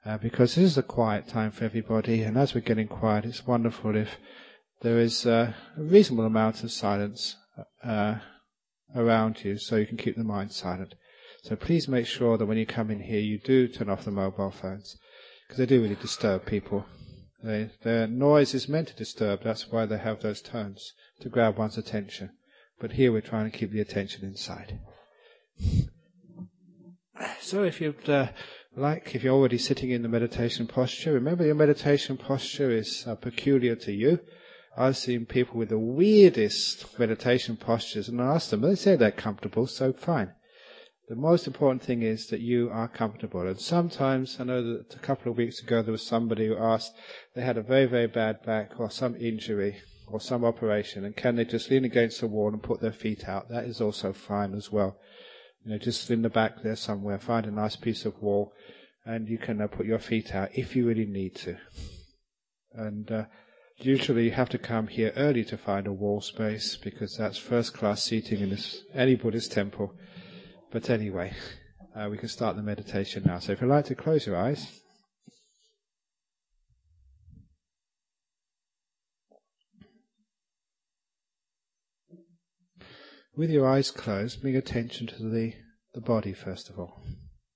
because this is a quiet time for everybody, and as we're getting quiet, it's wonderful if there is a reasonable amount of silence around you, so you can keep the mind silent. So please make sure that when you come in here, you do turn off the mobile phones, because they do really disturb people. Their noise is meant to disturb, that's why they have those tones, to grab one's attention. But here we're trying to keep the attention inside. So if you'd if you're already sitting in the meditation posture, remember your meditation posture is peculiar to you. I've seen people with the weirdest meditation postures, and I ask them, they say they're comfortable, so fine. The most important thing is that you are comfortable. And sometimes, I know that a couple of weeks ago there was somebody who asked, they had a very, very bad back or some injury or some operation, and can they just lean against the wall and put their feet out? That is also fine as well. Just in the back there somewhere, find a nice piece of wall, and you can put your feet out if you really need to. And usually you have to come here early to find a wall space, because that's first-class seating in any Buddhist temple. But anyway, we can start the meditation now. So if you'd like to close your eyes. With your eyes closed, bring attention to the body first of all.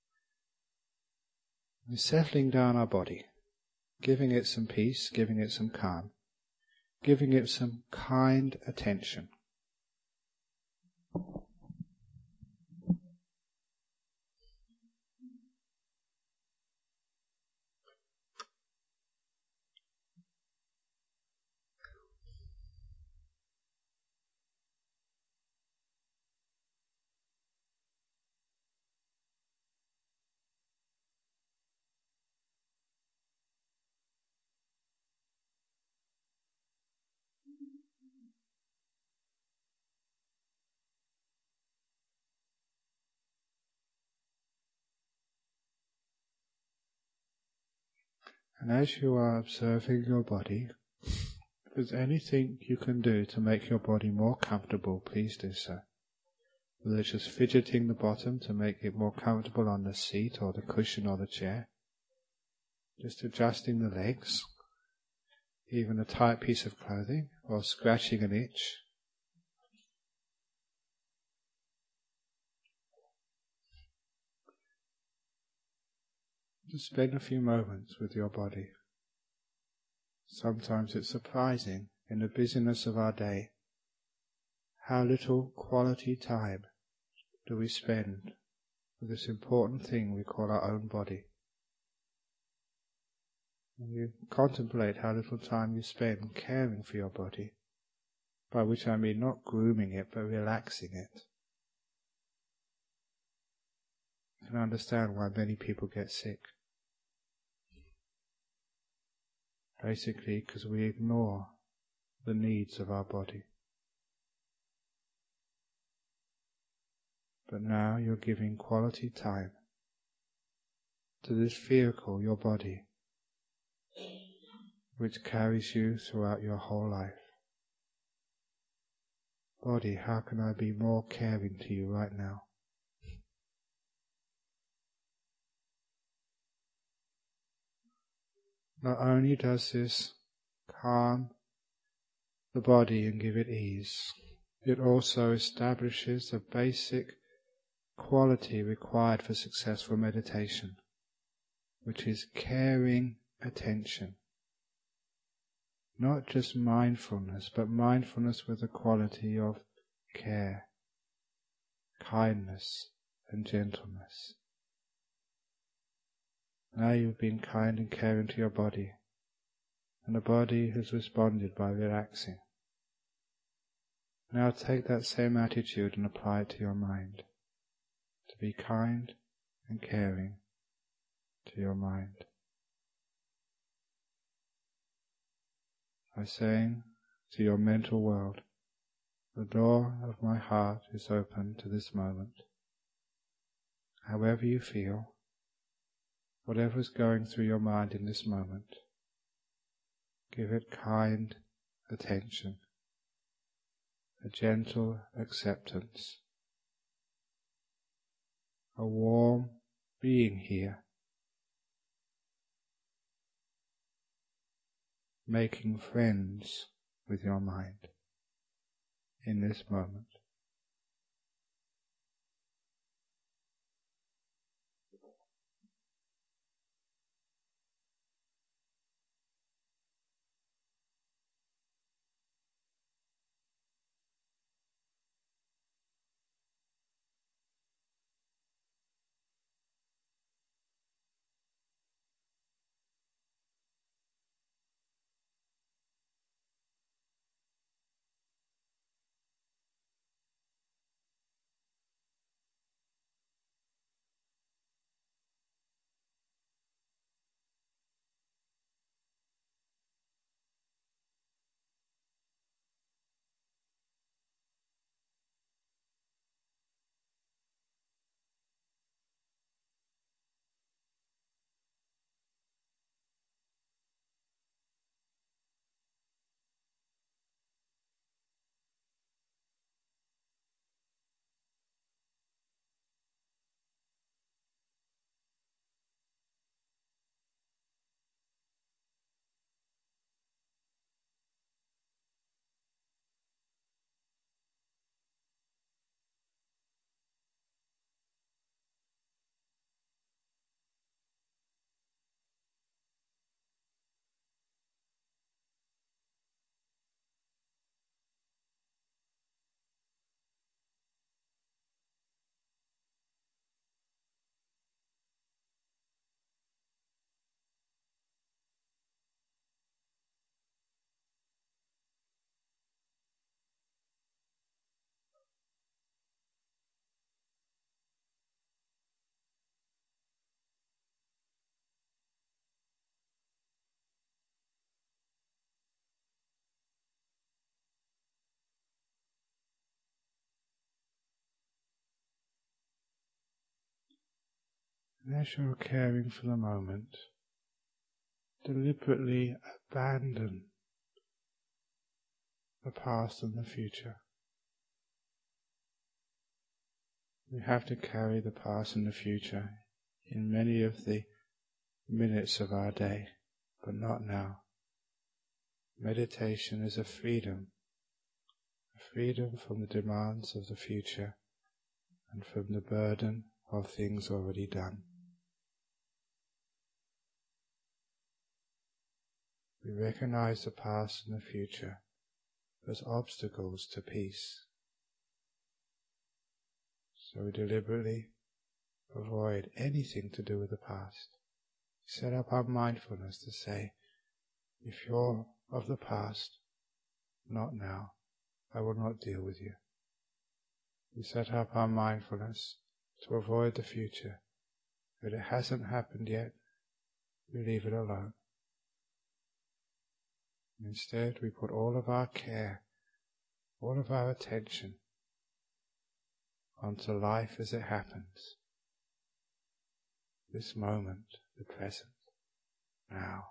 We're settling down our body, giving it some peace, giving it some calm, giving it some kind attention. And as you are observing your body, if there's anything you can do to make your body more comfortable, please do so. Whether it's just fidgeting the bottom to make it more comfortable on the seat or the cushion or the chair, just adjusting the legs, even a tight piece of clothing, or scratching an itch. Just spend a few moments with your body. Sometimes it's surprising in the busyness of our day how little quality time do we spend with this important thing we call our own body. And you contemplate how little time you spend caring for your body, by which I mean not grooming it but relaxing it. You can understand why many people get sick. Basically because we ignore the needs of our body. But now you're giving quality time to this vehicle, your body, which carries you throughout your whole life. Body, how can I be more caring to you right now? Not only does this calm the body and give it ease, it also establishes the basic quality required for successful meditation, which is caring attention. Not just mindfulness, but mindfulness with the quality of care, kindness, and gentleness. Now you've been kind and caring to your body, and the body has responded by relaxing. Now take that same attitude and apply it to your mind, to be kind and caring to your mind. By saying to your mental world, the door of my heart is open to this moment. However you feel, whatever is going through your mind in this moment, give it kind attention, a gentle acceptance, a warm being here making friends with your mind in this moment. And as you're caring for the moment, deliberately abandon the past and the future. We have to carry the past and the future in many of the minutes of our day, but not now. Meditation is a freedom from the demands of the future and from the burden of things already done. We recognize the past and the future as obstacles to peace. So we deliberately avoid anything to do with the past. Set up our mindfulness to say, if you're of the past, not now, I will not deal with you. We set up our mindfulness to avoid the future. If it hasn't happened yet, we leave it alone. Instead, we put all of our care, all of our attention onto life as it happens. This moment, the present, now.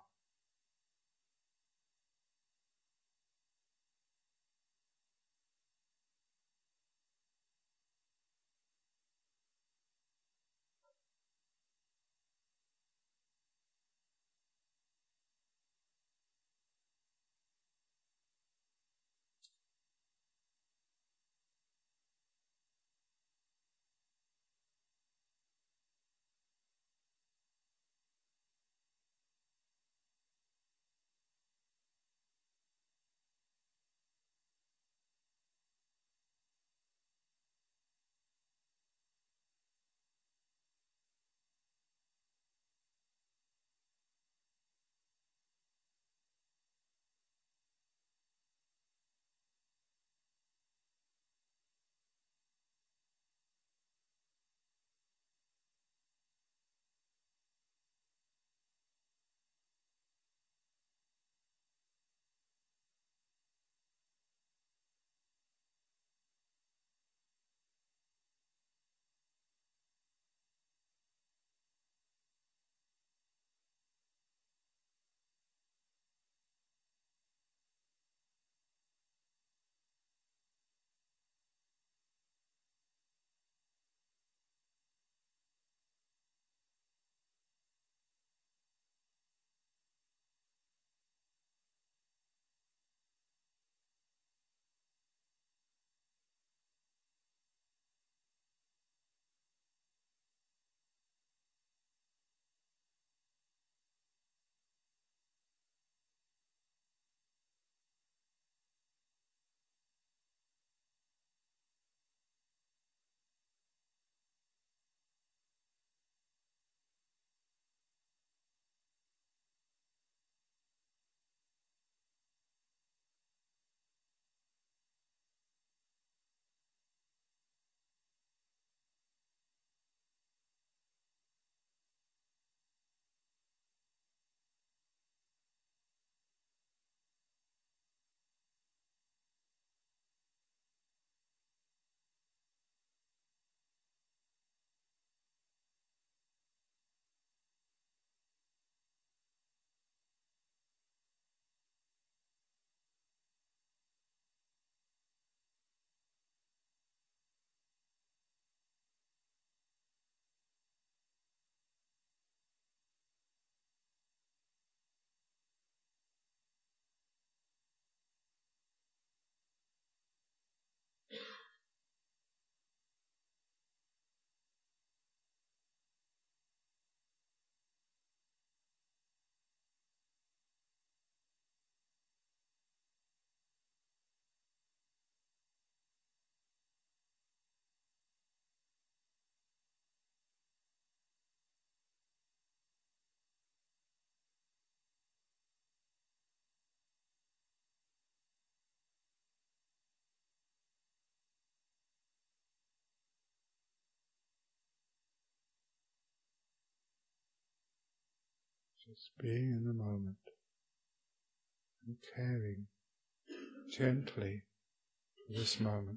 Just being in the moment and caring gently for this moment.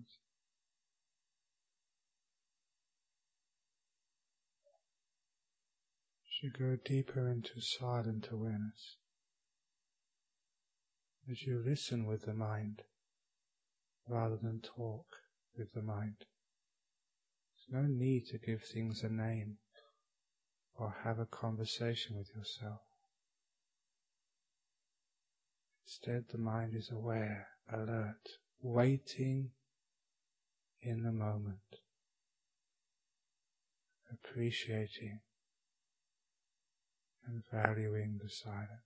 As you go deeper into silent awareness, as you listen with the mind rather than talk with the mind, there's no need to give things a name or have a conversation with yourself. Instead, the mind is aware, alert, waiting in the moment, appreciating and valuing the silence.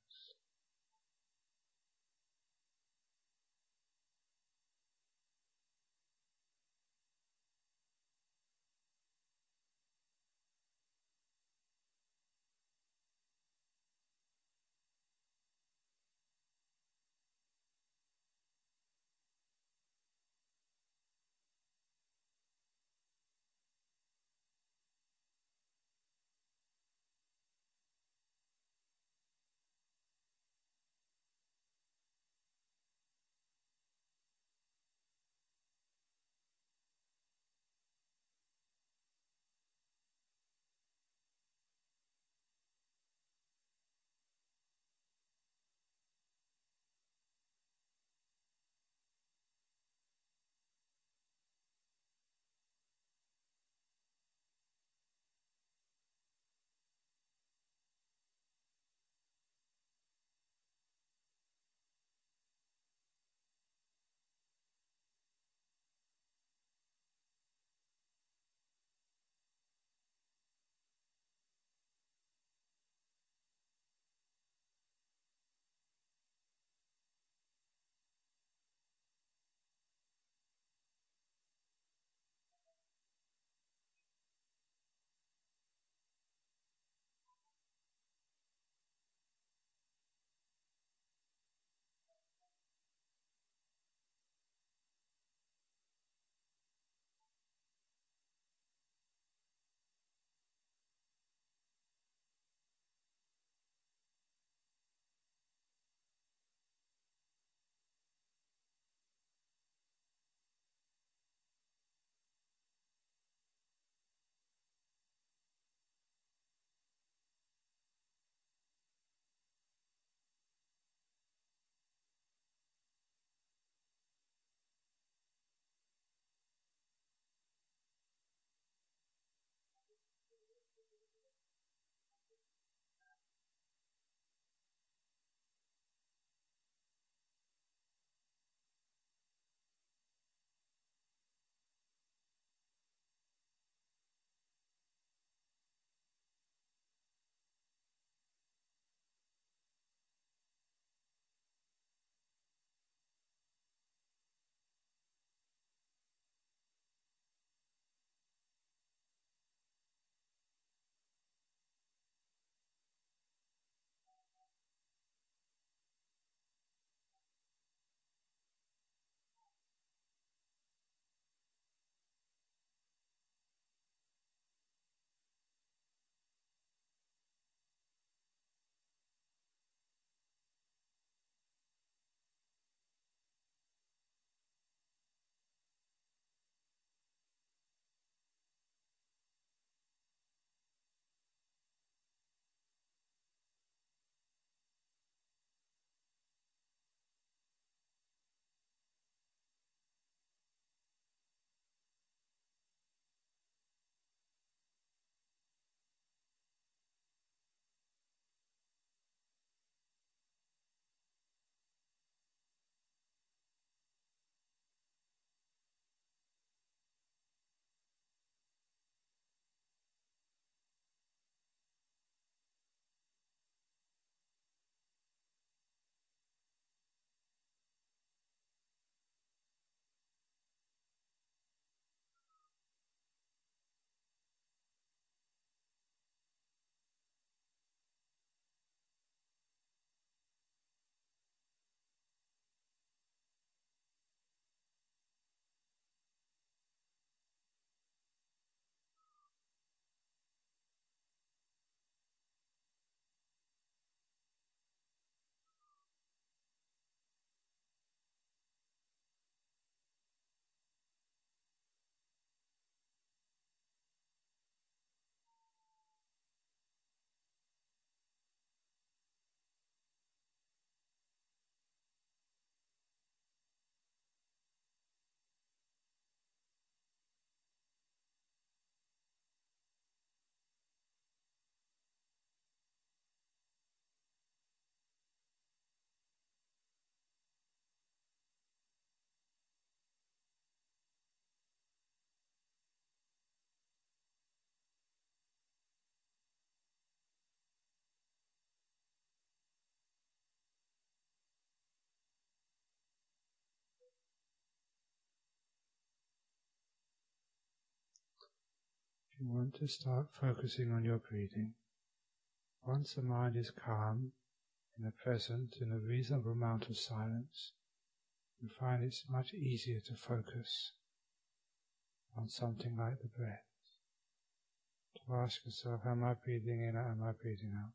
You want to start focusing on your breathing. Once the mind is calm, in the present, in a reasonable amount of silence, you find it's much easier to focus on something like the breath. To ask yourself, am I breathing in or am I breathing out?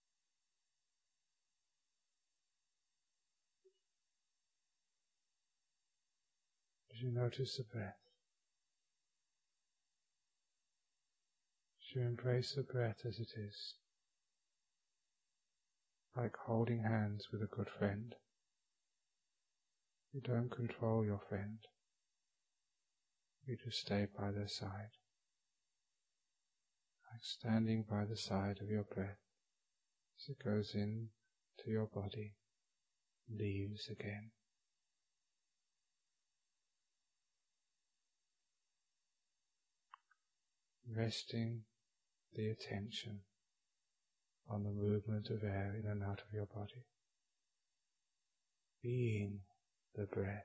As you notice the breath, as you embrace the breath as it is, like holding hands with a good friend. You don't control your friend, you just stay by their side, like standing by the side of your breath as it goes in to your body, leaves again. Resting the attention on the movement of air in and out of your body, being the breath.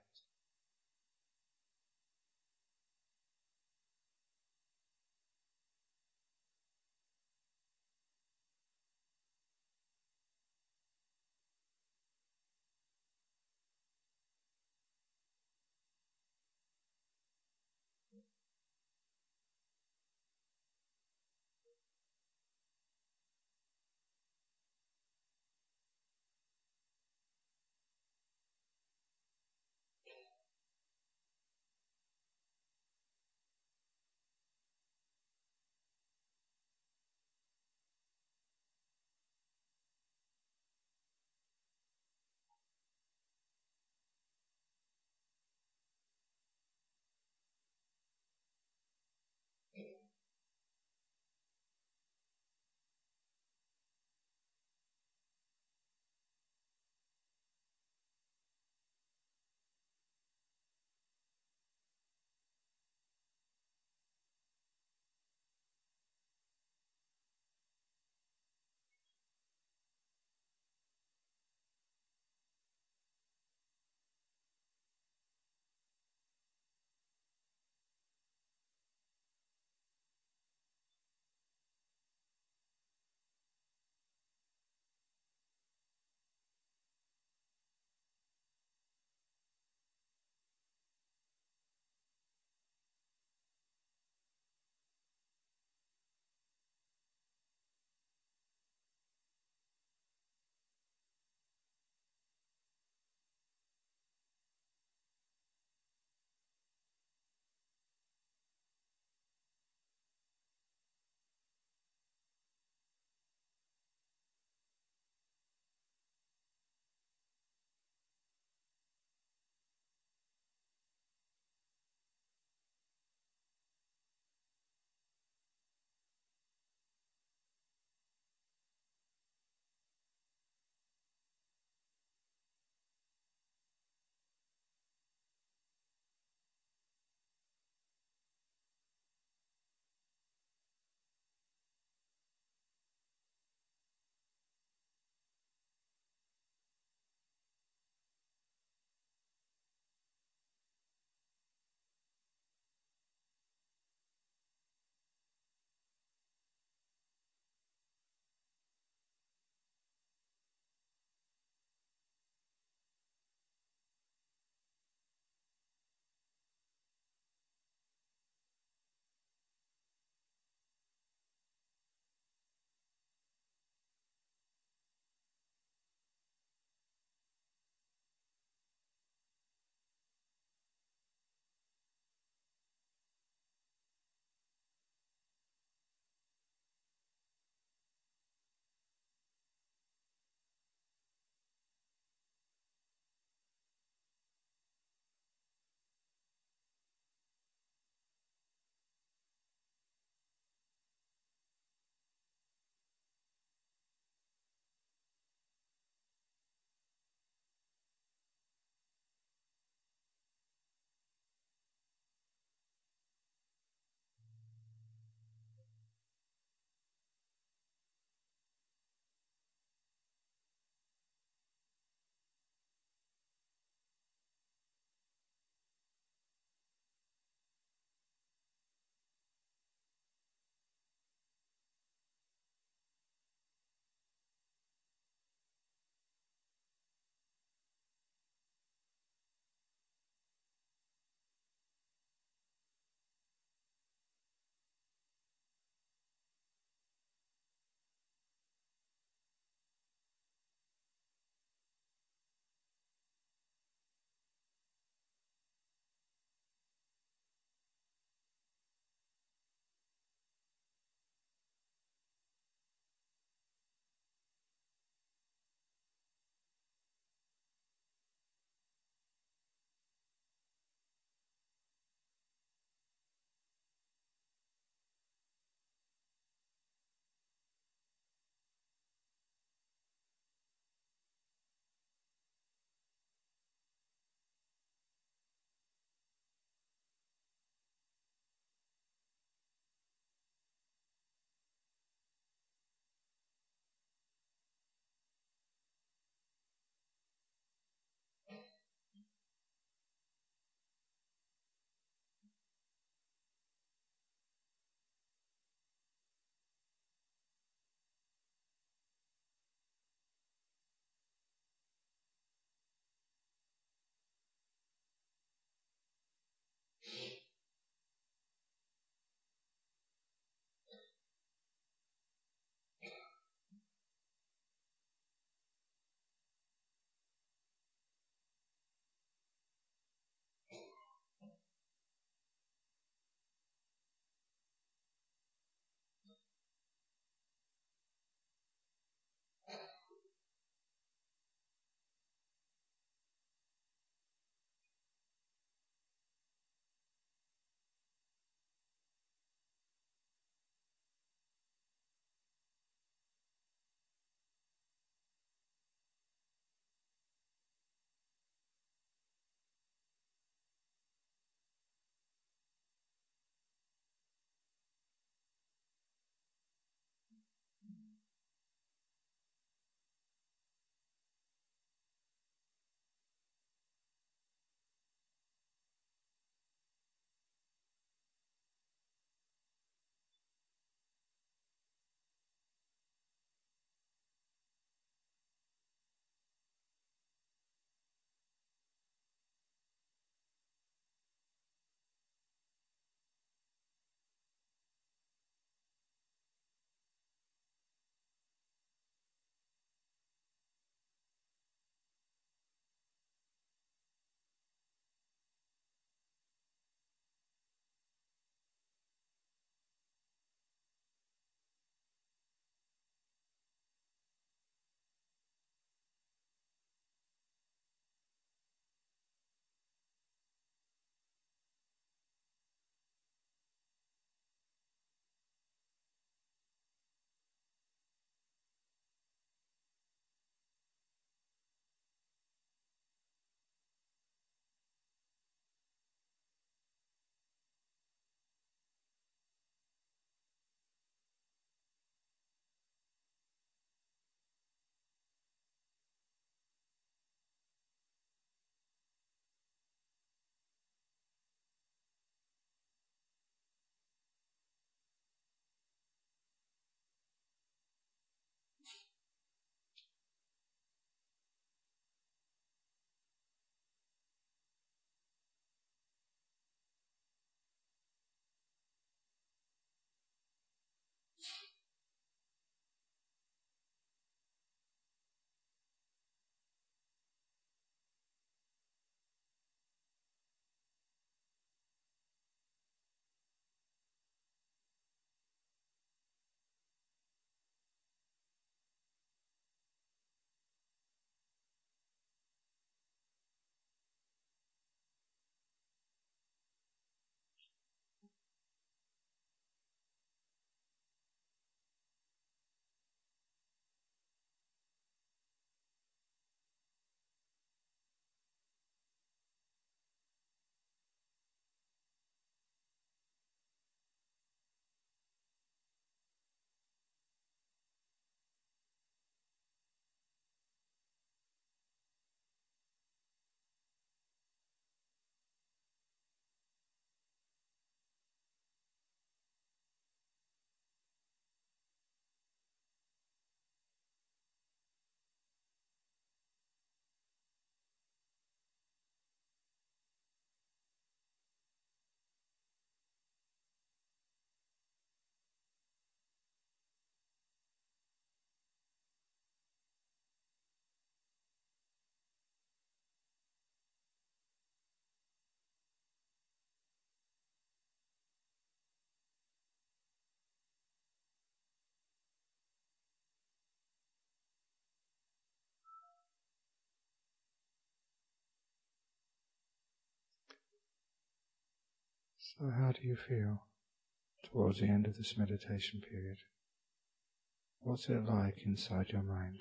So how do you feel towards the end of this meditation period? What's it like inside your mind?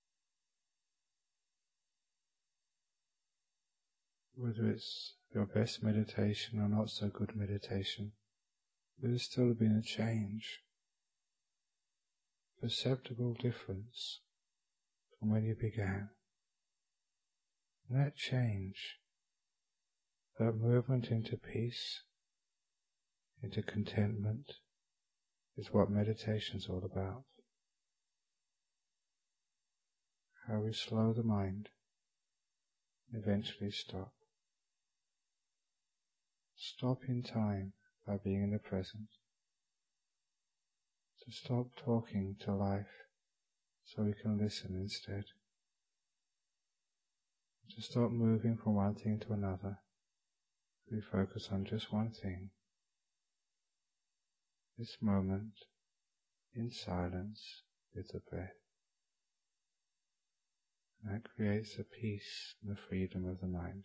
Whether it's your best meditation or not so good meditation, there's still been a change, perceptible difference from when you began. And that change, that movement into peace, into contentment, is what meditation's all about. How we slow the mind, eventually stop. Stop in time by being in the present. To stop talking to life so we can listen instead. To stop moving from one thing to another. We focus on just one thing. This moment in silence with the breath. And that creates the peace and the freedom of the mind.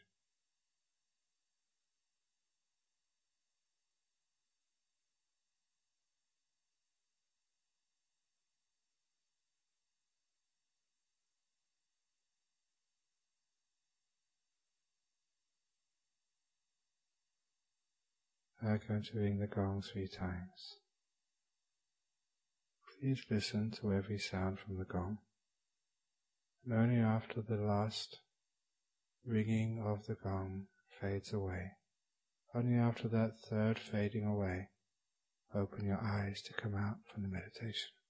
I'm going to ring the gong 3 times. Please listen to every sound from the gong. And only after the last ringing of the gong fades away, only after that third fading away, open your eyes to come out from the meditation.